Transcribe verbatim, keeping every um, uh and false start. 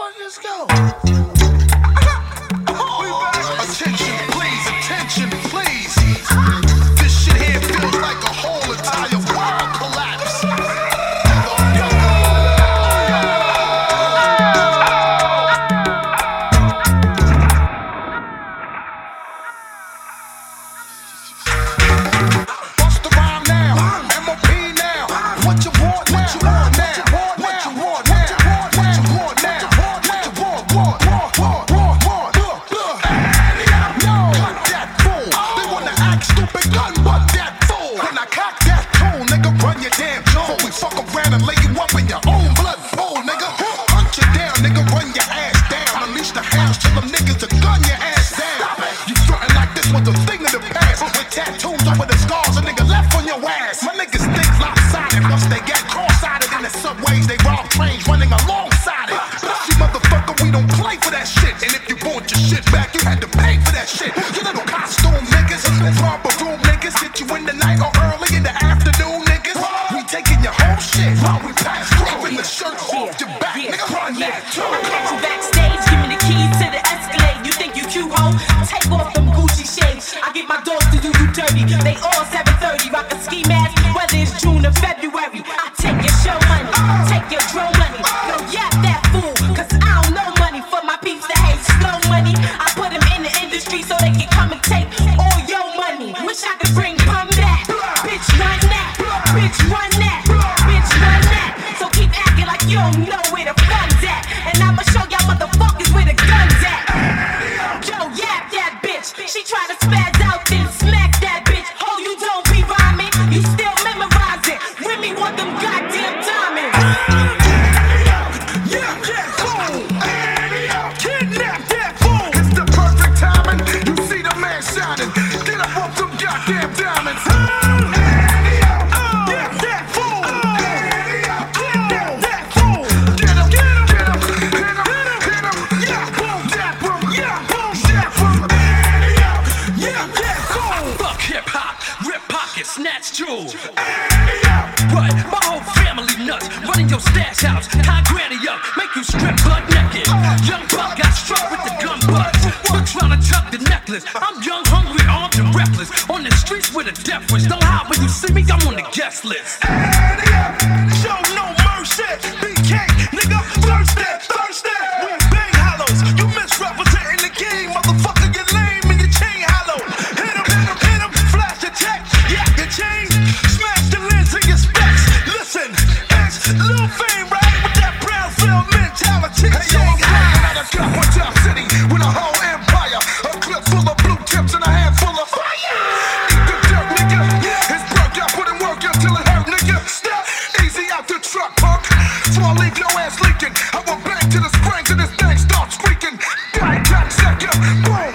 motherfuckers go? Attention, please, attention, please. This shit here feels like a whole entire world collapse. Bust the rhyme now, M O P now. What you want, what you want now? What you want now? What you want now? What you want, want, want, want, want, want. No, cut that fool. They wanna act stupid, gun but that fool. When I cock that tool, nigga, run your damn jaw. We fuck around and lay you up in your own blood pool, nigga. Hunt you down, nigga, run your ass down. Unleash the house till them niggas to gun your ass down. You frontin' like this was a thing of the past. With tattoos over the scars, a nigga left on your ass. My niggas think lopsided once they get cross-sided in the subways. They rob trains running alongside it. Pussy motherfucker, we don't play for that shit. And if you want your shit back, you had to pay for that shit. You little costume niggas, proper room niggas, hit you in the night or early in the afternoon niggas. We taking your whole shit while we pass, ripping the shirt off your back, nigga. Run that too. Catch you backstage, give me the keys to the Escalade. You think you cute, ho? Take off them Gucci shades. I get my dogs to do you dirty. They all seven thirty, rock a ski mask, whether it's June or February. I take your show money, take your drone money. Yo, yap that fool, cause I don't know money. For my peeps that hate slow money, I put them in the industry so they can come and take all your money. Wish I could bring pum back. Bitch, run that. Bitch, run that. Bitch, run that. So keep acting like you don't know where the fun's at. And I'ma show y'all motherfuckers where the gun's at. Yo, yap that bitch. She try to spaz out, then smack that bitch. Oh, you don't be rhyming, you still memorize it. Women want them goddamn diamonds. Yeah, yeah, fool. Kidnap that fool. It's the perfect timing. You see the man shining. Get up off them goddamn diamonds. Yeah, that fool. Kidnap that fool. Get him, get him, get him, hit him, hit him. Yeah, boom, dap him. Yeah, boom, dap him. Yeah, that fool. Fuck hip hop, rip pockets, snatch jewels. What? My whole family nuts, running your stash house, high granny up, make you strip butt naked. Young buck got struck with the gun butt, still trying to tuck the necklace. I'm young, hungry, armed and reckless, on the streets with a death wish. Don't hide when you see me, I'm on the guest list. Show no mercy, B K, nigga, thirsty, thirsty. We bang hollows, you misrepresenting the game, motherfucker, you lame and your chain hollow. Hit him, hit him, hit him, flash attack, yeah, your chain, smash the lens of your specs. Listen, it's Lil Fame, right, with that Brownsville mentality. Hey, yo, I'm flying out of gut, one top city, with a whole empire, a clip full of blue tips and a handful of fire. Eat the dirt, nigga, it's broke, y'all put in work until it hurt, nigga. Step easy out the truck, punk, so I leave your ass leaking. I will bang to the springs and this thing starts squeaking. Got got second, boom.